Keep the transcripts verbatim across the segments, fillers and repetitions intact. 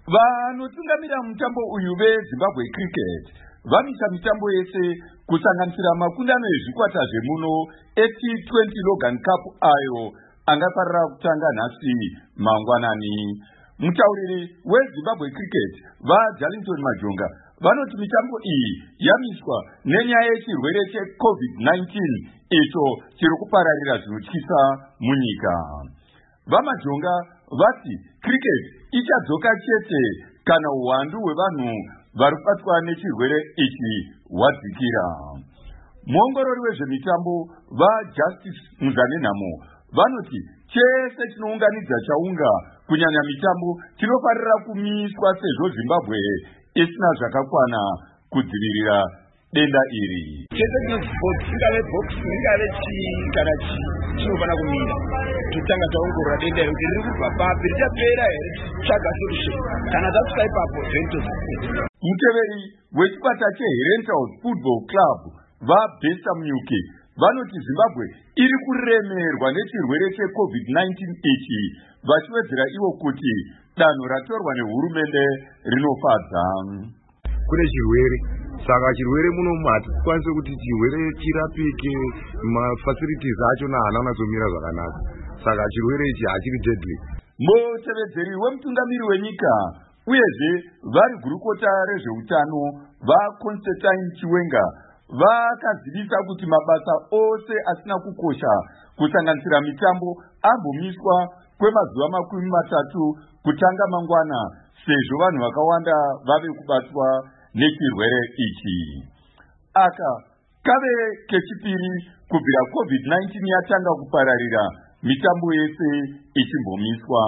Vanotungamira mutambo uyu veZimbabwe Cricket vamisa mitambo yese kusanganisira makundano ezvikwata zvemuno eT twenty Logan Cup ayo angafarira kutanga nhasi mangwanani. Mutauriri weZimbabwe Cricket vaJarlington Majonga vanoti mitambo iyi yamiswa nenyaya yechirwere cheCovid nineteen icho chiri kupararira zvinotyisa munyika. VaMajonga vati cricket ichadzoka chete kana uwandu hwevanhu vari kubatwa nechirwere ichi hwadzikira. Muongorori wezvemitambo vaJustice Muzanenhamo vanoti chese chinounganidza chaunga kunyanya mitambo chinofarira kumiswa sezvo Zimbabwe isina zvakakwana kudzivirira denda iri. Chese chingave boxing ingave chii kana chii chinofana kumira tutanga taongorora denda iri kuti riri kubva papi richapera here tsvaga solution kana tasvika ipapo zvenitozvipedza. Muteveri wechikwata cheHerentals Football Club vaBesta Mnyuki vanoti Zimbabwe iri kuremerwa nechirwere cheCovid nineteen ichi vachiwedzera ivo kuti danho ratorwa nehurumende rinofadza. Kune chirwere saka chirwere muno hatikwanise kuti chirwere chirapike, mafacilities acho haana kunatsomira zvakanaka, saka chirwere ichi hachiri deadly. Mutevedzeri wemutungamiri wenyika uyezve vari gurukota rezveutano vaConstantine Chiwenga vakazivisa kuti mabasa ose asina kukosha kusanganisira mitambo ambomiswa kwemazuva makumi matatu kutanga mangwana sezvo vanhu vakawanda vave kubatwa nechirwere ichi. Aka kave kechipiri kubvira Covid nineteen yatanga kupararira mitambo yese ichimbomiswa.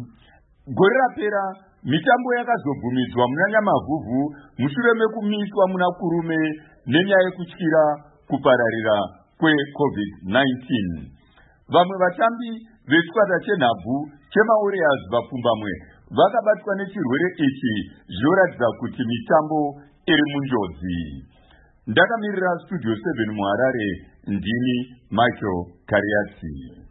Gore rapera mitambo yakazobvumidzwa muna Nyamavhuvhu mushure mekumiswa muna Kurume nenyaya yekutyira kupararira kweCovid nineteen. Vamwe vatambi vechikwata chenhabvu chemaWarriors vapfumbamwe vakabatwa nechirwere ichi zvinoratidza kuti mitambo iri munjodzi. Ndakamirira Studio seven muHarare, ndini Michael Kariatsi.